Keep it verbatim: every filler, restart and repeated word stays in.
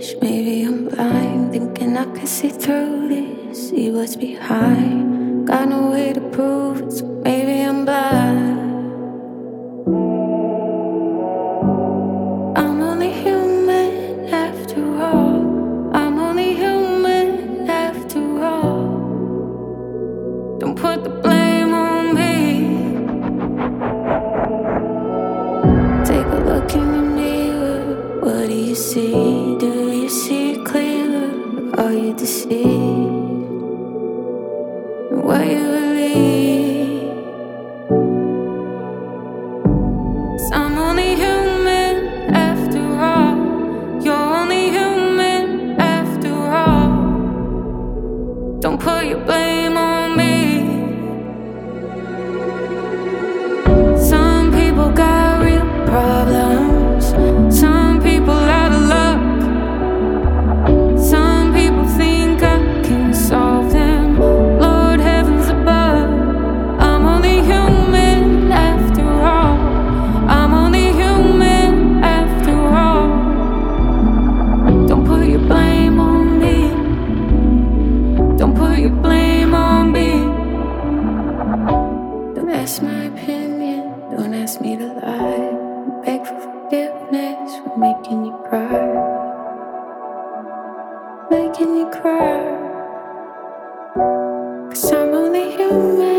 age. Maybe I'm blind, thinking I can see through this, see what's behind. Got no way to prove it, so maybe I'm blind. I'm only human after all. I'm only human after all. Don't put the blame on me. Take a look in the mirror. What do you see? Do you see it clearer? Are you deceived? What you believe? 'Cause I'm only human after all. You're only human after all. Don't put your blame on me. Some people got real problems. Some people out of luck. Some people think I can solve them. Lord heavens above. I'm only human after all. I'm only human after all. Don't put your blame on me. Don't put your blame on me. Don't ask my opinion. Don't ask me to lie. Beg for forgiveness for making you cry. Making you cry. 'Cause I'm only human